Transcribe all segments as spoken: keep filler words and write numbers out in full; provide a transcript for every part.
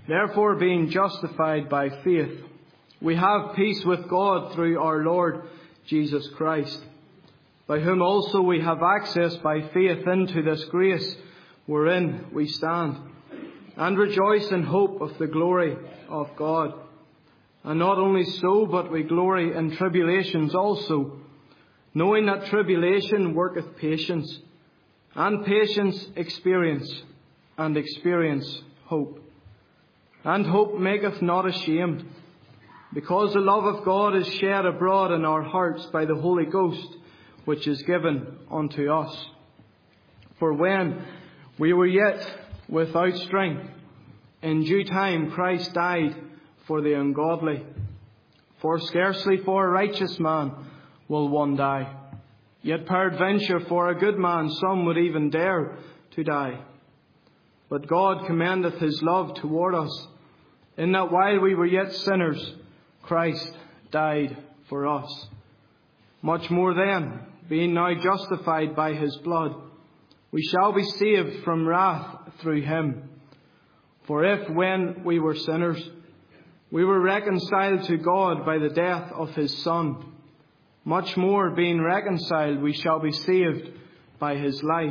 Therefore, being justified by faith, we have peace with God through our Lord Jesus Christ, by whom also we have access by faith into this grace wherein we stand, and rejoice in hope of the glory of God. And not only so, but we glory in tribulations also, knowing that tribulation worketh patience, and patience experience, and experience hope. And hope maketh not ashamed, because the love of God is shed abroad in our hearts by the Holy Ghost, which is given unto us. For when we were yet without strength, in due time Christ died for the ungodly. For scarcely for a righteous man will one die, yet peradventure for a good man some would even dare to die. But God commendeth his love toward us, in that while we were yet sinners, Christ died for us. Much more then, being now justified by his blood, we shall be saved from wrath through him. For if, when we were sinners, we were reconciled to God by the death of his Son, much more, being reconciled, we shall be saved by his life.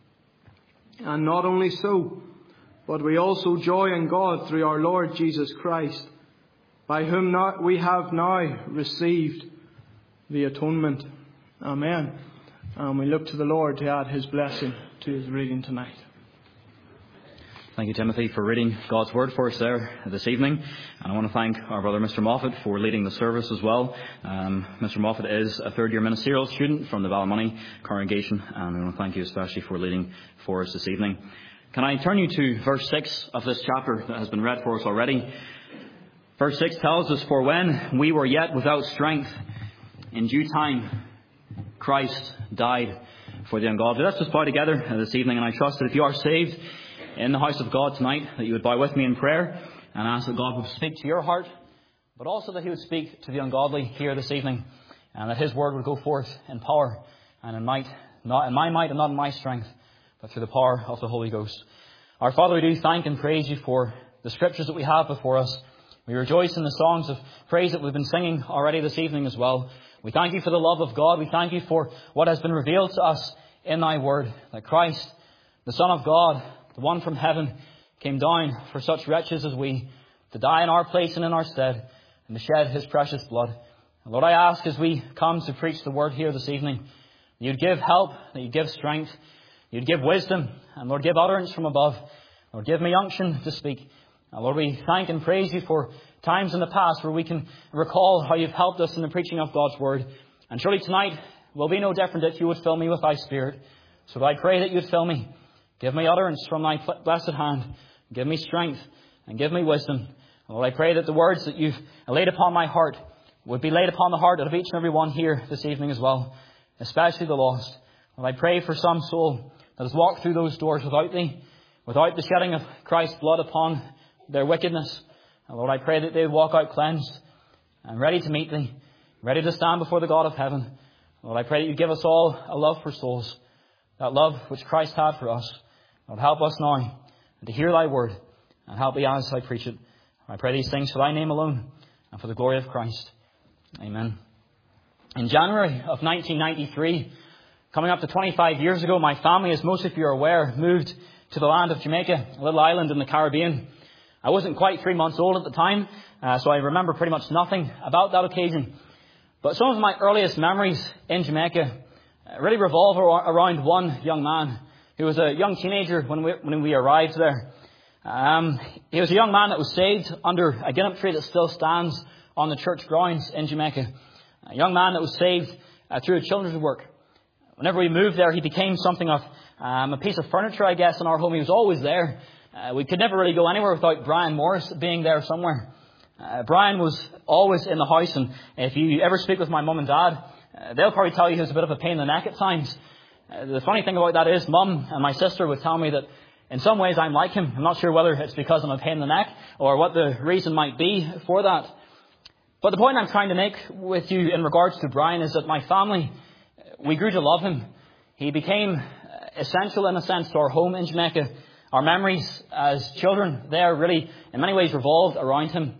And not only so, but we also joy in God through our Lord Jesus Christ, by whom not we have now received the atonement. Amen. And we look to the Lord to add his blessing to his reading tonight. Thank you, Timothy, for reading God's Word for us there this evening. And I want to thank our brother Mister Moffat for leading the service as well. Um, Mister Moffat is a third-year ministerial student from the Ballymoney congregation, and I want to thank you especially for leading for us this evening. Can I turn you to verse six of this chapter that has been read for us already? Verse six tells us, "For when we were yet without strength, in due time Christ died for the ungodly." Let's just bow together this evening, and I trust that if you are saved in the house of God tonight, that you would bow with me in prayer and ask that God would speak to your heart, but also that he would speak to the ungodly here this evening, and that his word would go forth in power and in might, not in my might and not in my strength, but through the power of the Holy Ghost. Our Father, we do thank and praise you for the scriptures that we have before us. We rejoice in the songs of praise that we've been singing already this evening as well. We thank you for the love of God. We thank you for what has been revealed to us in thy word, that Christ, the Son of God, the one from heaven, came down for such wretches as we, to die in our place and in our stead, and to shed his precious blood. And Lord, I ask as we come to preach the word here this evening, that you'd give help, that you'd give strength, you'd give wisdom, and Lord, give utterance from above. Lord, give me unction to speak. And Lord, we thank and praise you for times in the past where we can recall how you've helped us in the preaching of God's word. And surely tonight will be no different if you would fill me with thy Spirit. So I pray that you'd fill me. Give me utterance from thy blessed hand. Give me strength and give me wisdom. And Lord, I pray that the words that you've laid upon my heart would be laid upon the heart of each and every one here this evening as well, especially the lost. Lord, I pray for some soul that has walked through those doors without thee, without the shedding of Christ's blood upon their wickedness. And Lord, I pray that they would walk out cleansed and ready to meet thee, ready to stand before the God of heaven. Lord, I pray that you give us all a love for souls, that love which Christ had for us. Lord, help us now to hear thy word, and help me as I preach it. I pray these things for thy name alone and for the glory of Christ. Amen. In January of nineteen ninety-three, coming up to twenty-five years ago, my family, as most of you are aware, moved to the land of Jamaica, a little island in the Caribbean. I wasn't quite three months old at the time, uh, so I remember pretty much nothing about that occasion. But some of my earliest memories in Jamaica really revolve around one young man. He was a young teenager when we, when we arrived there. Um, he was a young man that was saved under a ginnup tree that still stands on the church grounds in Jamaica. A young man that was saved uh, through a children's work. Whenever we moved there, he became something of um, a piece of furniture, I guess, in our home. He was always there. Uh, we could never really go anywhere without Brian Morris being there somewhere. Uh, Brian was always in the house, and if you ever speak with my mum and dad, uh, they'll probably tell you he was a bit of a pain in the neck at times. Uh, the funny thing about that is Mum and my sister would tell me that in some ways I'm like him. I'm not sure whether it's because I'm a pain in the neck or what the reason might be for that. But the point I'm trying to make with you in regards to Brian is that my family, we grew to love him. He became essential in a sense to our home in Jamaica. Our memories as children there really, in many ways, revolved around him.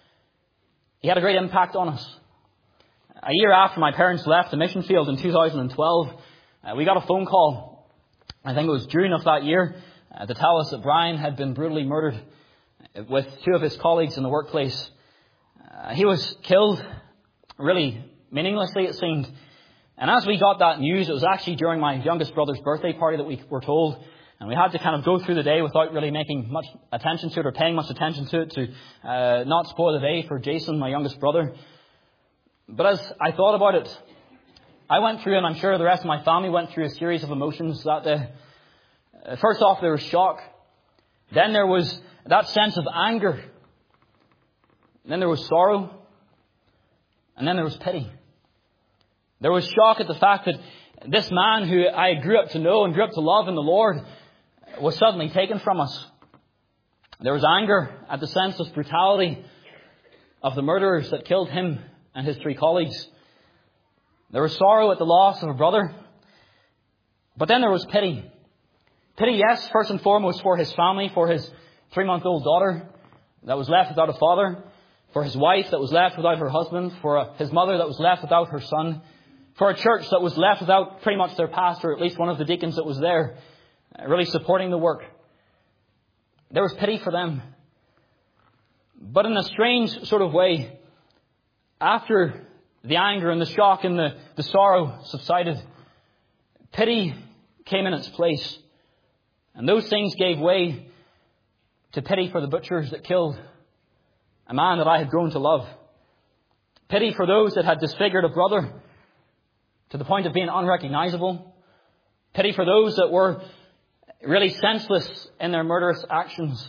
He had a great impact on us. A year after my parents left the mission field in two thousand twelve, uh, we got a phone call, I think it was June of that year, uh, to tell us that Brian had been brutally murdered with two of his colleagues in the workplace. Uh, he was killed, really meaninglessly it seemed. And as we got that news, it was actually during my youngest brother's birthday party that we were told. And we had to kind of go through the day without really making much attention to it or paying much attention to it to uh, not spoil the day for Jason, my youngest brother. But as I thought about it, I went through, and I'm sure the rest of my family went through, a series of emotions that day. Uh, first off, there was shock. Then there was that sense of anger. Then there was sorrow. And then there was pity. There was shock at the fact that this man who I grew up to know and grew up to love in the Lord was suddenly taken from us. There was anger at the senseless brutality of the murderers that killed him and his three colleagues. There was sorrow at the loss of a brother. But then there was pity. Pity, yes, first and foremost for his family, for his three-month-old daughter that was left without a father, for his wife that was left without her husband, for his mother that was left without her son, for a church that was left without pretty much their pastor, at least one of the deacons that was there, really supporting the work. There was pity for them. But in a strange sort of way, after the anger and the shock and the, the sorrow subsided, pity came in its place. And those things gave way to pity for the butchers that killed a man that I had grown to love. Pity for those that had disfigured a brother to the point of being unrecognizable. Pity for those that were really senseless in their murderous actions.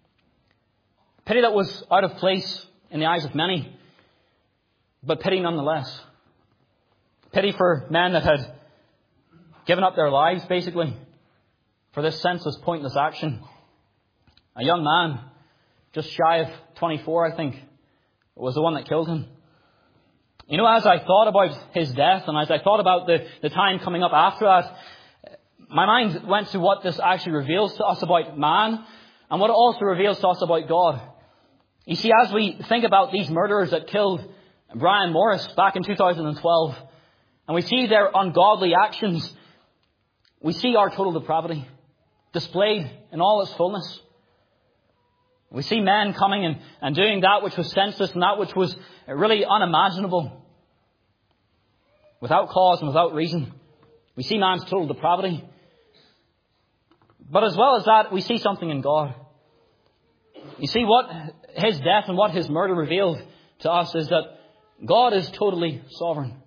Pity that was out of place in the eyes of many, but pity nonetheless. Pity for men that had given up their lives, basically, for this senseless, pointless action. A young man, just shy of twenty-four, I think, was the one that killed him. You know, as I thought about his death and as I thought about the, the time coming up after that, my mind went to what this actually reveals to us about man and what it also reveals to us about God. You see, as we think about these murderers that killed Brian Morris back in two thousand twelve, and we see their ungodly actions, we see our total depravity displayed in all its fullness. We see men coming and, and doing that which was senseless and that which was really unimaginable, without cause and without reason. We see man's total depravity. But as well as that, we see something in God. You see, what his death and what his murder revealed to us is that God is totally sovereign.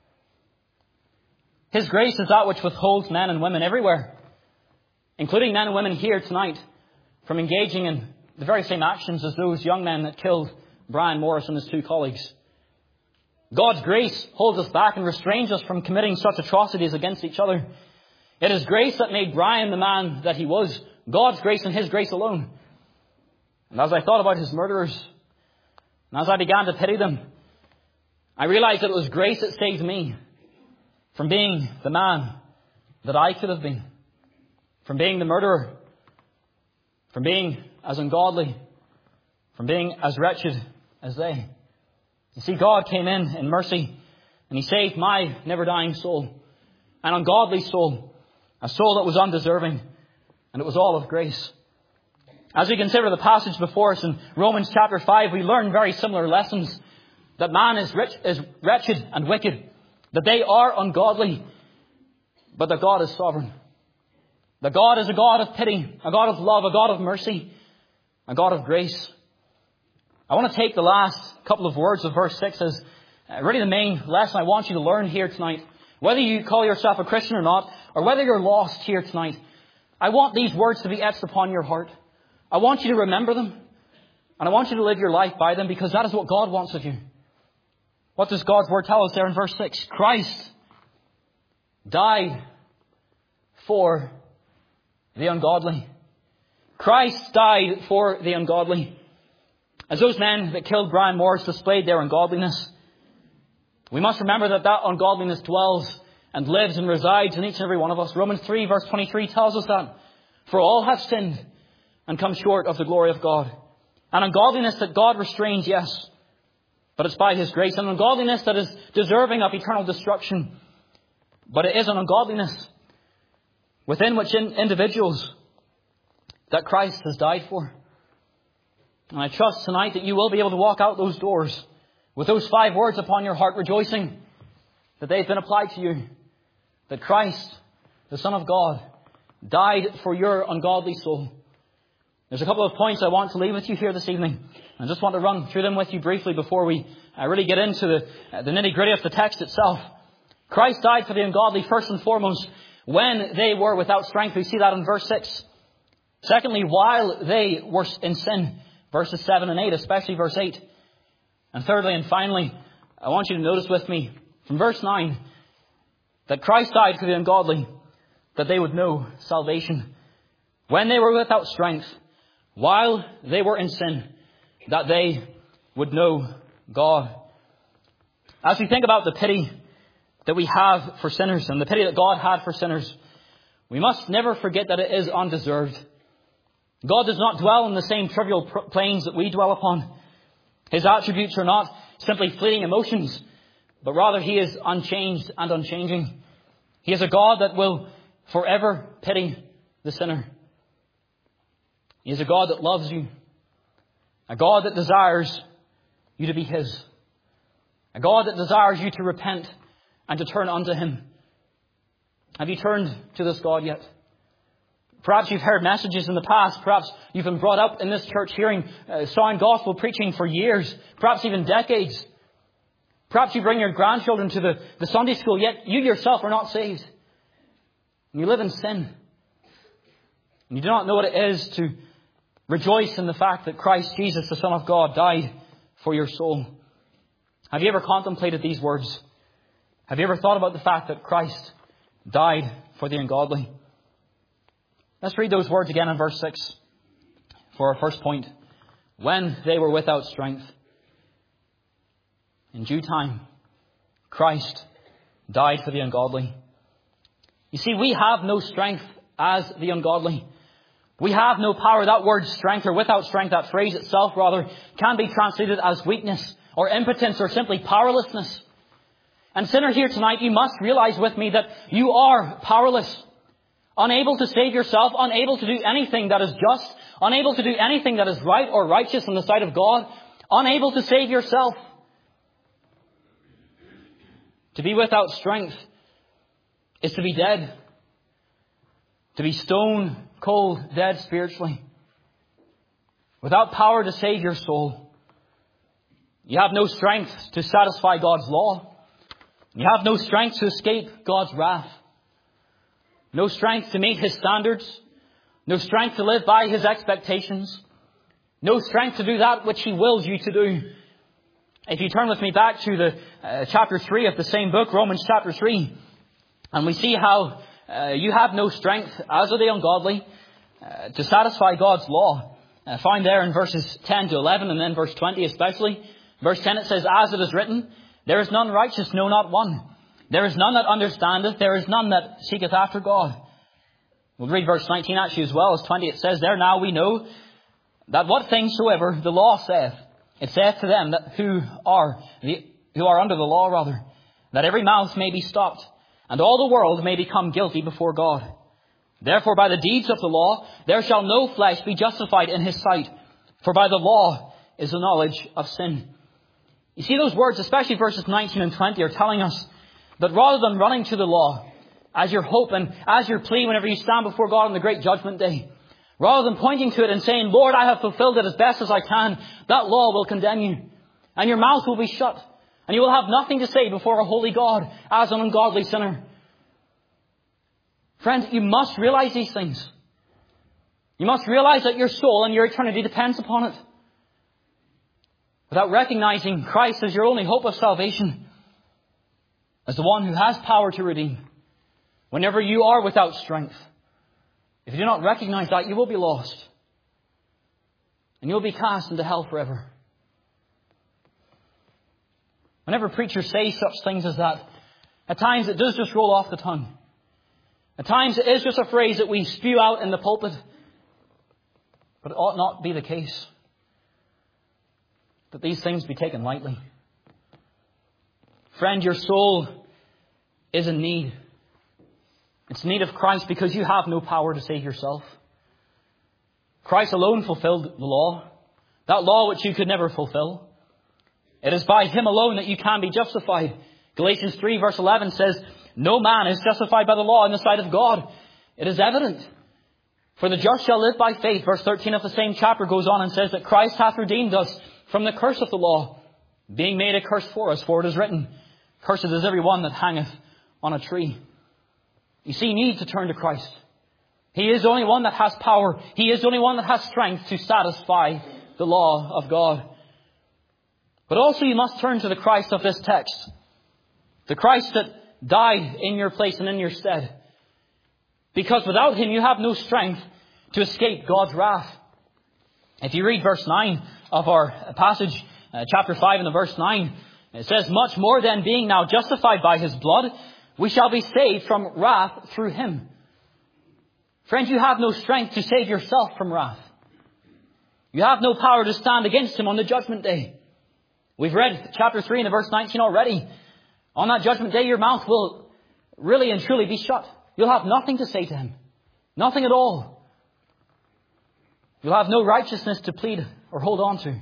His grace is that which withholds men and women everywhere, including men and women here tonight, from engaging in the very same actions as those young men that killed Brian Morris and his two colleagues. God's grace holds us back and restrains us from committing such atrocities against each other. It is grace that made Brian the man that he was. God's grace and his grace alone. And as I thought about his murderers, and as I began to pity them, I realized that it was grace that saved me from being the man that I could have been, from being the murderer, from being as ungodly, from being as wretched as they. You see, God came in in mercy and He saved my never-dying soul, an ungodly soul, a soul that was undeserving, and it was all of grace. As we consider the passage before us in Romans chapter five, we learn very similar lessons. That man is rich, is wretched and wicked, that they are ungodly, but that God is sovereign. That God is a God of pity, a God of love, a God of mercy, a God of grace. I want to take the last couple of words of verse six as really the main lesson I want you to learn here tonight. Whether you call yourself a Christian or not, or whether you're lost here tonight, I want these words to be etched upon your heart. I want you to remember them, and I want you to live your life by them, because that is what God wants of you. What does God's Word tell us there in verse six? Christ died for the ungodly. Christ died for the ungodly. As those men that killed Brian Morris displayed their ungodliness, we must remember that that ungodliness dwells and lives and resides in each and every one of us. Romans three verse twenty-three tells us that. For all have sinned and come short of the glory of God. An ungodliness that God restrains, yes, but it's by His grace. An ungodliness that is deserving of eternal destruction. But it is an ungodliness within which in individuals that Christ has died for. And I trust tonight that you will be able to walk out those doors with those five words upon your heart, rejoicing that they've been applied to you. That Christ, the Son of God, died for your ungodly soul. There's a couple of points I want to leave with you here this evening. I just want to run through them with you briefly before we uh, really get into the, uh, the nitty-gritty of the text itself. Christ died for the ungodly first and foremost when they were without strength. We see that in verse six. Secondly, while they were in sin, verses seven and eight, especially verse eight. And thirdly and finally, I want you to notice with me from verse nine that Christ died for the ungodly, that they would know salvation. When they were without strength, while they were in sin, that they would know God. As we think about the pity that we have for sinners and the pity that God had for sinners, we must never forget that it is undeserved. God does not dwell on the same trivial planes that we dwell upon. His attributes are not simply fleeting emotions, but rather He is unchanged and unchanging. He is a God that will forever pity the sinner. He is a God that loves you. A God that desires you to be His. A God that desires you to repent and to turn unto Him. Have you turned to this God yet? Perhaps you've heard messages in the past. Perhaps you've been brought up in this church hearing uh, sound gospel preaching for years. Perhaps even decades. Perhaps you bring your grandchildren to the, the Sunday school, yet you yourself are not saved. And you live in sin. And you do not know what it is to rejoice in the fact that Christ Jesus, the Son of God, died for your soul. Have you ever contemplated these words? Have you ever thought about the fact that Christ died for the ungodly? Let's read those words again in verse six for our first point. When they were without strength, in due time, Christ died for the ungodly. You see, we have no strength as the ungodly. We have no power. That word strength, or without strength, that phrase itself rather, can be translated as weakness or impotence or simply powerlessness. And sinner here tonight, you must realize with me that you are powerless. Unable to save yourself, unable to do anything that is just, unable to do anything that is right or righteous in the sight of God, unable to save yourself. To be without strength is to be dead. To be stone cold dead spiritually. Without power to save your soul. You have no strength to satisfy God's law. You have no strength to escape God's wrath. No strength to meet His standards. No strength to live by His expectations. No strength to do that which He wills you to do. If you turn with me back to the uh, chapter three of the same book, Romans chapter three, and we see how uh, you have no strength, as are the ungodly, uh, to satisfy God's law. Uh, found there in verses ten to eleven, and then verse twenty especially. Verse ten, it says, "As it is written, there is none righteous, no, not one. There is none that understandeth, there is none that seeketh after God." We'll read verse nineteen actually as well as twenty. It says there, "Now we know that what things soever the law saith, it saith to them that who are the, who are under the law rather, that every mouth may be stopped, and all the world may become guilty before God. Therefore by the deeds of the law there shall no flesh be justified in His sight, for by the law is the knowledge of sin." You see, those words, especially verses nineteen and twenty, are telling us that rather than running to the law as your hope and as your plea whenever you stand before God on the great judgment day, rather than pointing to it and saying, "Lord, I have fulfilled it as best as I can," that law will condemn you. And your mouth will be shut. And you will have nothing to say before a holy God as an ungodly sinner. Friends, you must realize these things. You must realize that your soul and your eternity depends upon it. Without recognizing Christ as your only hope of salvation, as the one who has power to redeem, whenever you are without strength, if you do not recognize that, you will be lost. And you will be cast into hell forever. Whenever preachers say such things as that, at times it does just roll off the tongue. At times it is just a phrase that we spew out in the pulpit. But it ought not be the case that these things be taken lightly. Friend, your soul is in need. It's in need of Christ because you have no power to save yourself. Christ alone fulfilled the law. That law which you could never fulfill. It is by Him alone that you can be justified. Galatians three verse eleven says, no man is justified by the law in the sight of God. It is evident. For the just shall live by faith. Verse thirteen of the same chapter goes on and says that Christ hath redeemed us from the curse of the law, being made a curse for us. For it is written, cursed is every one that hangeth on a tree. You see, you need to turn to Christ. He is the only one that has power. He is the only one that has strength to satisfy the law of God. But also you must turn to the Christ of this text. The Christ that died in your place and in your stead. Because without Him you have no strength to escape God's wrath. If you read verse nine of our passage, uh, chapter five and the verse nine, it says, much more than being now justified by His blood, we shall be saved from wrath through Him. Friends, you have no strength to save yourself from wrath. You have no power to stand against Him on the judgment day. We've read chapter three and the verse nineteen already. On that judgment day, your mouth will really and truly be shut. You'll have nothing to say to Him. Nothing at all. You'll have no righteousness to plead or hold on to.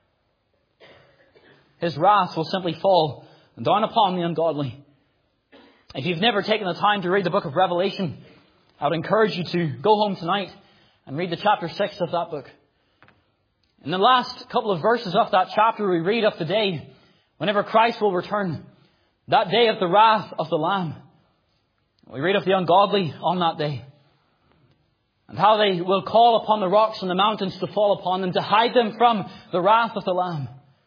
His wrath will simply fall down upon the ungodly. If you've never taken the time to read the book of Revelation, I would encourage you to go home tonight and read the chapter six of that book. In the last couple of verses of that chapter, we read of the day whenever Christ will return. That day of the wrath of the Lamb. We read of the ungodly on that day. And how they will call upon the rocks and the mountains to fall upon them, to hide them from the wrath of the Lamb.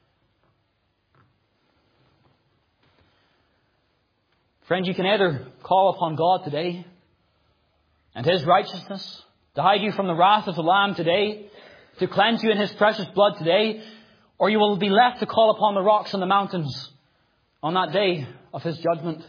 Friend, you can either call upon God today and His righteousness to hide you from the wrath of the Lamb today, to cleanse you in His precious blood today, or you will be left to call upon the rocks and the mountains on that day of His judgment.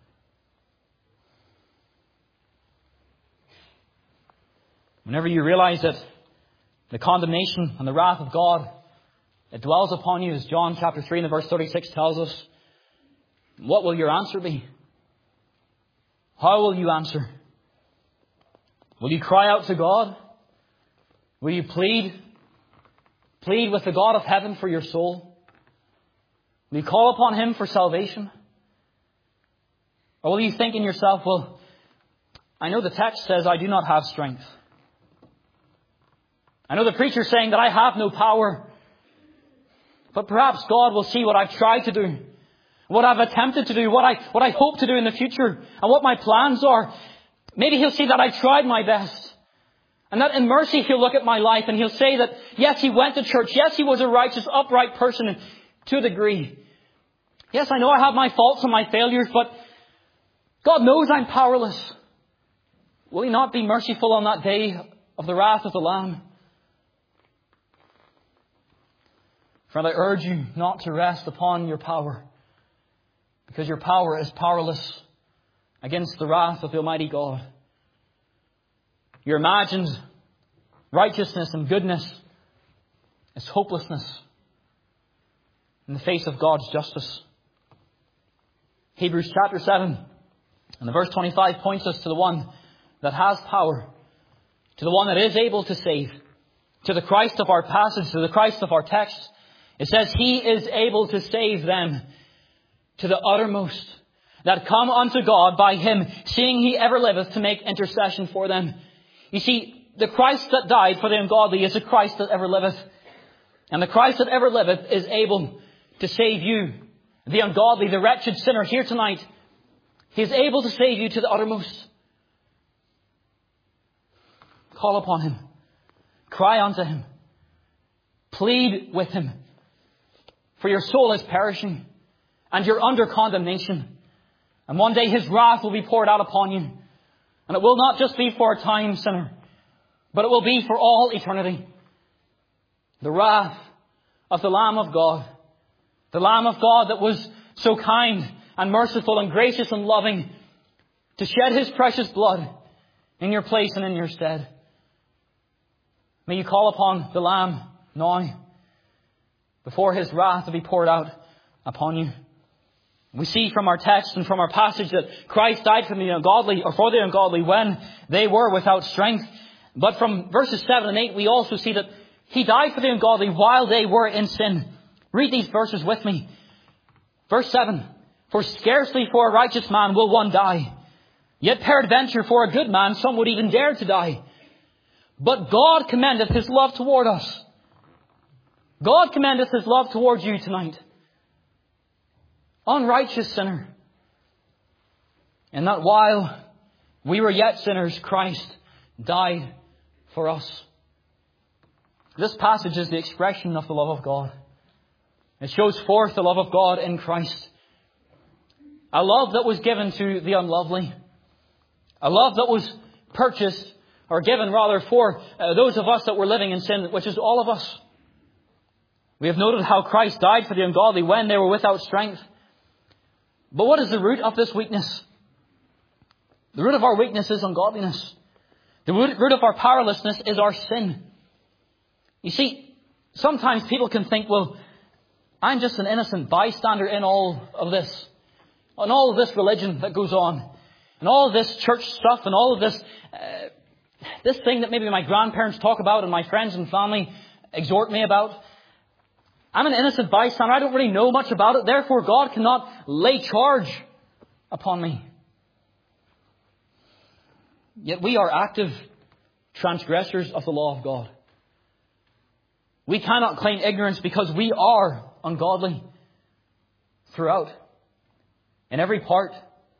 Whenever you realize that the condemnation and the wrath of God, it dwells upon you, as John chapter three and the verse thirty-six tells us, what will your answer be? How will you answer? Will you cry out to God? Will you plead? Plead with the God of heaven for your soul? Will you call upon Him for salvation? Or will you think in yourself, well, I know the text says I do not have strength. I know the preacher saying that I have no power. But perhaps God will see what I've tried to do, what I've attempted to do, what I, what I hope to do in the future, and what my plans are. Maybe He'll see that I tried my best. And that in mercy He'll look at my life and He'll say that, yes, he went to church. Yes, he was a righteous, upright person to a degree. Yes, I know I have my faults and my failures, but God knows I'm powerless. Will He not be merciful on that day of the wrath of the Lamb? Friend, I urge you not to rest upon your power, because your power is powerless against the wrath of the Almighty God. Your imagined righteousness and goodness is hopelessness in the face of God's justice. Hebrews chapter seven and the verse twenty-five points us to the one that has power, to the one that is able to save, to the Christ of our passage, to the Christ of our text. It says, He is able to save them to the uttermost that come unto God by Him, seeing He ever liveth to make intercession for them. You see, the Christ that died for the ungodly is the Christ that ever liveth. And the Christ that ever liveth is able to save you, the ungodly, the wretched sinner here tonight. He is able to save you to the uttermost. Call upon Him. Cry unto Him. Plead with Him. For your soul is perishing, and you're under condemnation. And one day His wrath will be poured out upon you. And it will not just be for a time, sinner, but it will be for all eternity. The wrath of the Lamb of God. The Lamb of God that was so kind and merciful and gracious and loving to shed His precious blood in your place and in your stead. May you call upon the Lamb now before His wrath to be poured out upon you. We see from our text and from our passage that Christ died for the ungodly, or for the ungodly, when they were without strength. But from verses seven and eight, we also see that He died for the ungodly while they were in sin. Read these verses with me. Verse seven. For scarcely for a righteous man will one die. Yet peradventure for a good man some would even dare to die. But God commendeth His love toward us. God commendeth His love towards you tonight. Unrighteous sinner. And that while we were yet sinners, Christ died for us. This passage is the expression of the love of God. It shows forth the love of God in Christ. A love that was given to the unlovely. A love that was purchased, or given rather, for uh, those of us that were living in sin, which is all of us. We have noted how Christ died for the ungodly when they were without strength. But what is the root of this weakness? The root of our weakness is ungodliness. The root, root of our powerlessness is our sin. You see, sometimes people can think, well, I'm just an innocent bystander in all of this. In all of this religion that goes on. And all of this church stuff and all of this, uh, this thing that maybe my grandparents talk about and my friends and family exhort me about. I'm an innocent bystander. I don't really know much about it. Therefore, God cannot lay charge upon me. Yet we are active transgressors of the law of God. We cannot claim ignorance because we are ungodly throughout. In every part,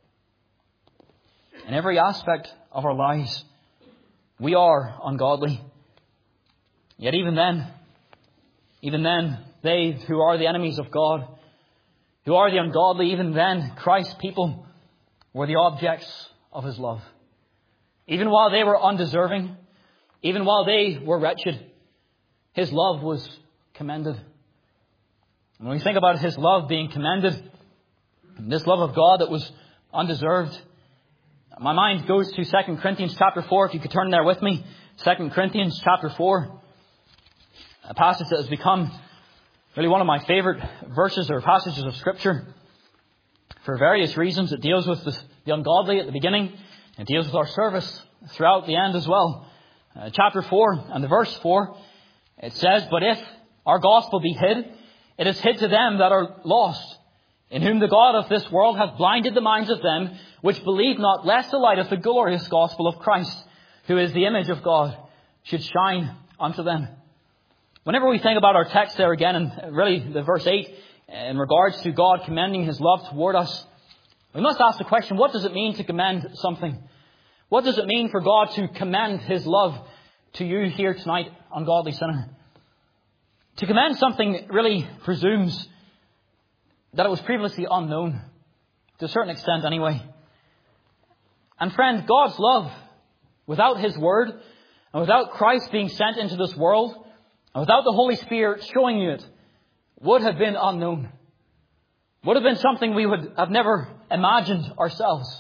in every aspect of our lives, we are ungodly. Yet even then, even then, they who are the enemies of God, who are the ungodly, even then, Christ's people were the objects of His love. Even while they were undeserving, even while they were wretched, His love was commended. And when we think about His love being commended, this love of God that was undeserved, my mind goes to Second Corinthians chapter four. If you could turn there with me. Second Corinthians chapter four. A passage that has become really one of my favorite verses or passages of Scripture. For various reasons. It deals with the, the ungodly at the beginning. It deals with our service throughout the end as well. Uh, chapter four and the verse four. It says, But if our gospel be hid, it is hid to them that are lost, in whom the God of this world hath blinded the minds of them which believe not, lest the light of the glorious gospel of Christ, who is the image of God, should shine unto them. Whenever we think about our text there again, and really the verse eight, in regards to God commending His love toward us, we must ask the question, what does it mean to commend something? What does it mean for God to commend His love to you here tonight, ungodly sinner? To commend something really presumes that it was previously unknown, to a certain extent anyway. And friend, God's love, without His Word, and without Christ being sent into this world, and without the Holy Spirit showing you it, would have been unknown. Would have been something we would have never imagined ourselves.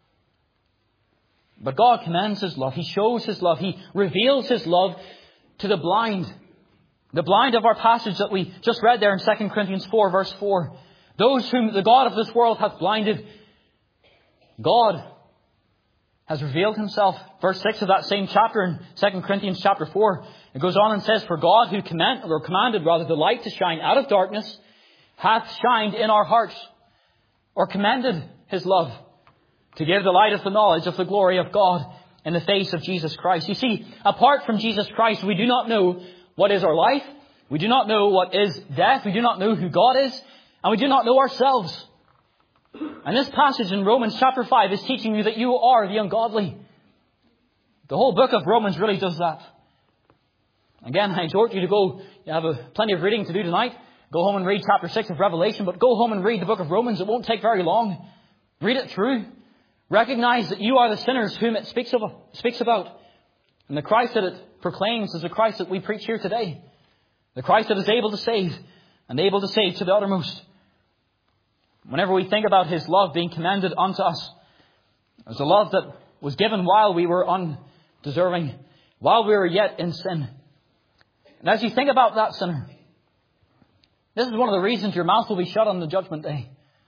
But God commends His love. He shows His love. He reveals His love to the blind. The blind of our passage that we just read there in Second Corinthians four, verse four. Those whom the God of this world hath blinded, God has revealed Himself. Verse six of that same chapter in Second Corinthians chapter four. It goes on and says, For God who command, or commanded rather the light to shine out of darkness, hath shined in our hearts, or commended His love, to give the light of the knowledge of the glory of God in the face of Jesus Christ. You see, apart from Jesus Christ, we do not know what is our life. We do not know what is death. We do not know who God is. And we do not know ourselves. And this passage in Romans chapter five is teaching you that you are the ungodly. The whole book of Romans really does that. Again, I exhort you to go. You have a, plenty of reading to do tonight. Go home and read chapter six of Revelation. But go home and read the book of Romans. It won't take very long. Read it through. Recognize that you are the sinners whom it speaks, of, speaks about. And the Christ that it proclaims is the Christ that we preach here today. The Christ that is able to save, and able to save to the uttermost. Whenever we think about His love being commended unto us, It was a love that was given while we were undeserving, while we were yet in sin. And as you think about that, sinner, this is one of the reasons your mouth will be shut on the judgment day.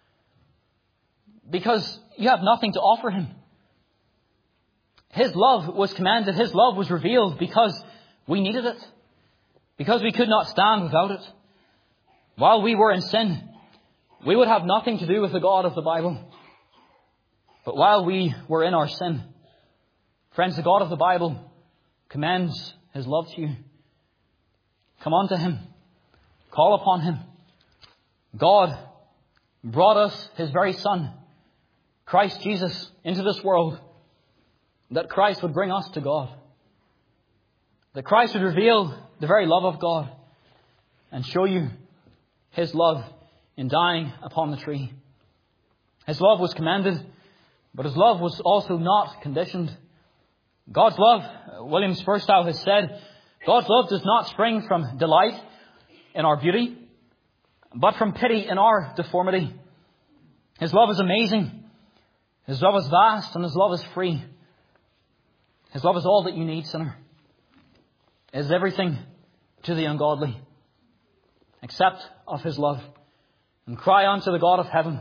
Because you have nothing to offer him. His love was commanded, his love was revealed because we needed it. Because we could not stand without it. While we were in sin, we would have nothing to do with the God of the Bible. But while we were in our sin, friends, the God of the Bible commends his love to you. Come unto him. Call upon him. God brought us his very Son, Christ Jesus, into this world, that Christ would bring us to God. That Christ would reveal the very love of God and show you his love in dying upon the tree. His love was commended, but his love was also not conditioned. God's love, William Spurstow has said, God's love does not spring from delight in our beauty, but from pity in our deformity. His love is amazing. His love is vast, and his love is free. His love is all that you need, sinner. It is everything to the ungodly. Accept of his love and cry unto the God of heaven.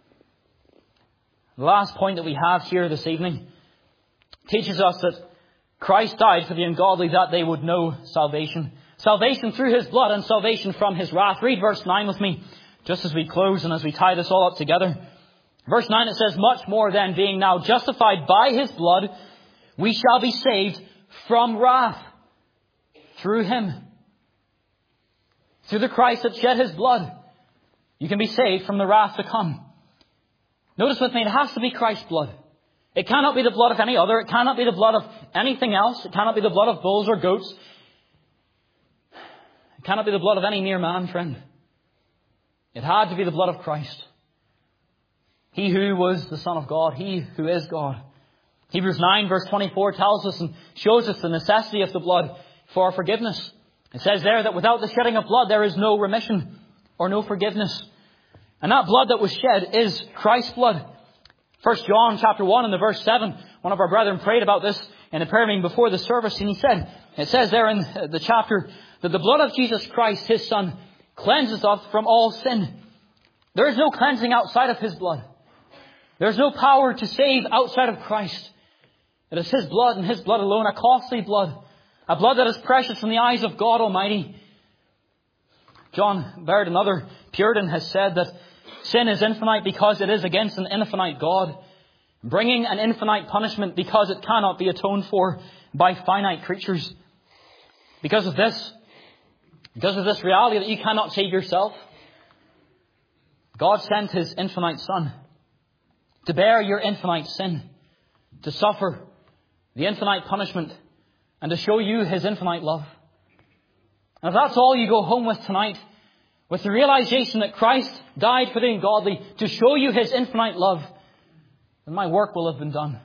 The last point that we have here this evening teaches us that Christ died for the ungodly that they would know salvation. Salvation through his blood and salvation from his wrath. Read verse nine with me just as we close and as we tie this all up together. Verse nine, it says, much more than being now justified by his blood, we shall be saved from wrath through him. Through the Christ that shed his blood, you can be saved from the wrath to come. Notice with me, it has to be Christ's blood. It cannot be the blood of any other. It cannot be the blood of anything else. It cannot be the blood of bulls or goats. It cannot be the blood of any mere man, friend. It had to be the blood of Christ. He who was the Son of God. He who is God. Hebrews nine verse twenty-four tells us and shows us the necessity of the blood for our forgiveness. It says there that without the shedding of blood there is no remission or no forgiveness. And that blood that was shed is Christ's blood. First John chapter one and the verse seven, one of our brethren prayed about this in a prayer meeting before the service, and he said, it says there in the chapter, that the blood of Jesus Christ, his Son, cleanses us from all sin. There is no cleansing outside of his blood. There is no power to save outside of Christ. It is his blood and his blood alone, a costly blood, a blood that is precious in the eyes of God Almighty. John Baird, another Puritan, has said that sin is infinite because it is against an infinite God, bringing an infinite punishment because it cannot be atoned for by finite creatures. Because of this, because of this reality that you cannot save yourself, God sent his infinite Son to bear your infinite sin, to suffer the infinite punishment, and to show you his infinite love. And if that's all you go home with tonight, with the realization that Christ died for the ungodly to show you his infinite love, then my work will have been done.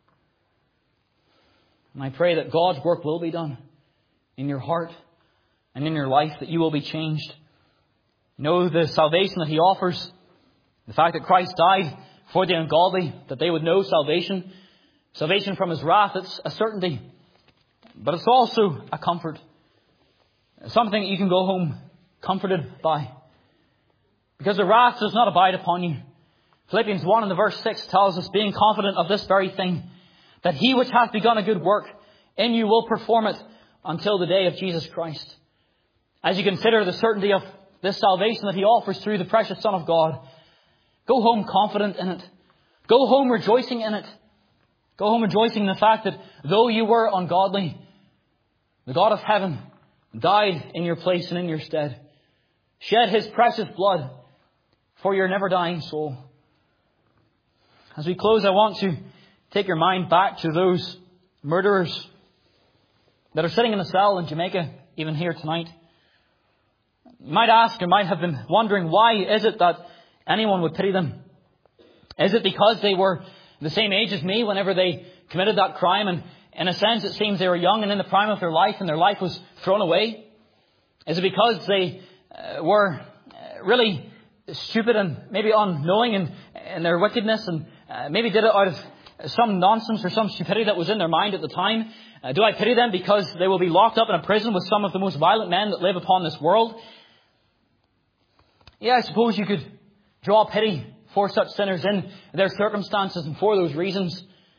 And I pray that God's work will be done in your heart and in your life, that you will be changed. Know the salvation that he offers, the fact that Christ died for the ungodly, that they would know salvation. Salvation from his wrath, it's a certainty. But it's also a comfort. Something that you can go home comforted by. Because the wrath does not abide upon you. Philippians one and the verse six tells us, being confident of this very thing, that he which hath begun a good work in you will perform it until the day of Jesus Christ. As you consider the certainty of this salvation that he offers through the precious Son of God, go home confident in it. Go home rejoicing in it. Go home rejoicing in the fact that though you were ungodly, the God of heaven died in your place and in your stead, shed his precious blood for your never-dying soul. As we close, I want to take your mind back to those murderers that are sitting in a cell in Jamaica, even here tonight. You might ask, or might have been wondering, why is it that anyone would pity them? Is it because they were the same age as me whenever they committed that crime, and in a sense it seems they were young and in the prime of their life, and their life was thrown away? Is it because they uh, were uh, really stupid and maybe unknowing in, in their wickedness, and uh, maybe did it out of some nonsense or some stupidity that was in their mind at the time? Uh, do I pity them because they will be locked up in a prison with some of the most violent men that live upon this world? Yeah, I suppose you could draw pity for such sinners in their circumstances and for those reasons.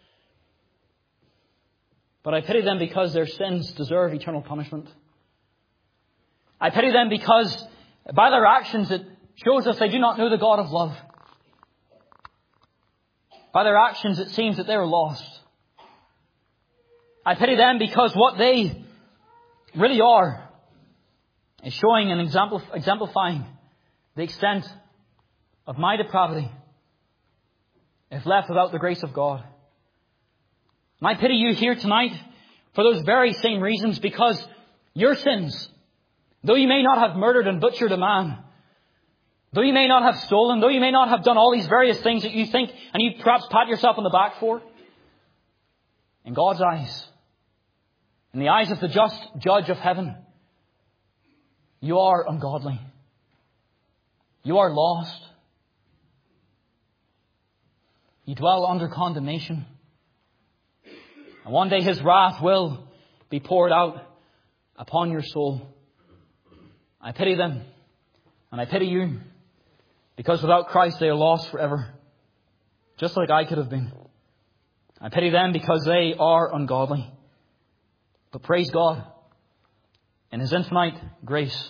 But I pity them because their sins deserve eternal punishment. I pity them because by their actions it shows us they do not know the God of love. By their actions it seems that they are lost. I pity them because what they really are is showing and exemplifying the extent of my depravity if left without the grace of God. And I pity you here tonight for those very same reasons, because your sins, though you may not have murdered and butchered a man, though you may not have stolen, though you may not have done all these various things that you think and you perhaps pat yourself on the back for, in God's eyes, in the eyes of the just judge of heaven, you are ungodly. You are lost. You dwell under condemnation. And one day His wrath will be poured out upon your soul. I pity them. And I pity you. Because without Christ they are lost forever. Just like I could have been. I pity them because they are ungodly. But praise God. In His infinite grace,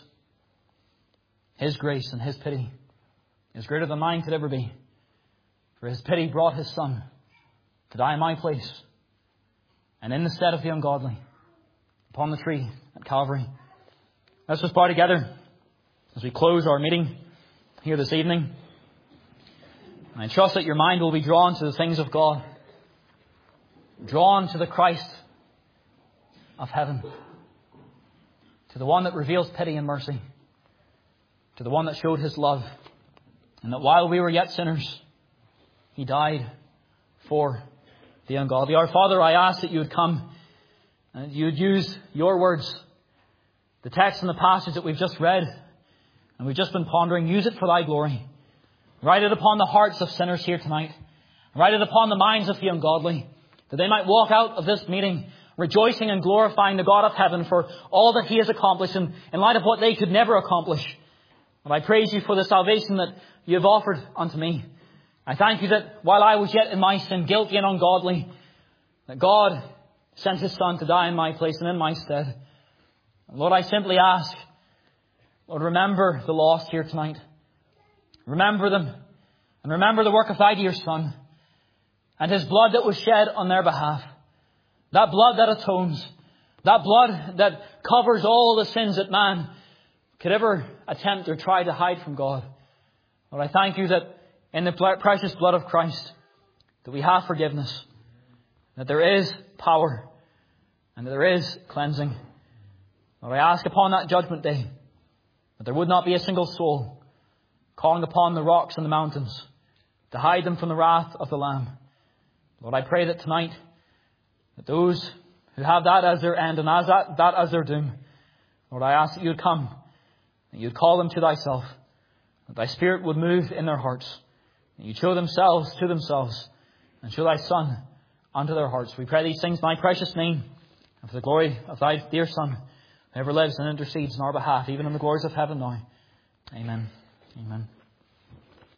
His grace and His pity is greater than mine could ever be. For His pity brought His Son to die in my place and in the stead of the ungodly upon the tree at Calvary. Let's just bow together as we close our meeting here this evening. And I trust that your mind will be drawn to the things of God, drawn to the Christ of heaven, to the one that reveals pity and mercy, to the one that showed His love, and that while we were yet sinners, He died for the ungodly. Our Father, I ask that you would come and you would use your words, the text and the passage that we've just read and we've just been pondering. Use it for thy glory. Write it upon the hearts of sinners here tonight. Write it upon the minds of the ungodly, that they might walk out of this meeting rejoicing and glorifying the God of heaven for all that He has accomplished in, in light of what they could never accomplish. And I praise you for the salvation that you have offered unto me. I thank you that while I was yet in my sin, guilty and ungodly, that God sent His Son to die in my place and in my stead. And Lord, I simply ask, Lord, remember the lost here tonight. Remember them. And remember the work of thy dear Son and His blood that was shed on their behalf. That blood that atones. That blood that covers all the sins that man could ever attempt or try to hide from God. Lord, I thank you that in the precious blood of Christ, that we have forgiveness, that there is power, and that there is cleansing. Lord, I ask upon that judgment day that there would not be a single soul calling upon the rocks and the mountains to hide them from the wrath of the Lamb. Lord, I pray that tonight, that those who have that as their end and as that, that as their doom, Lord, I ask that you would come, that you would call them to thyself, that thy Spirit would move in their hearts, that you'd show themselves to themselves, and show thy Son unto their hearts. We pray these things in thy precious name, and for the glory of thy dear Son, who ever lives and intercedes on our behalf, even in the glories of heaven now. Amen. Amen.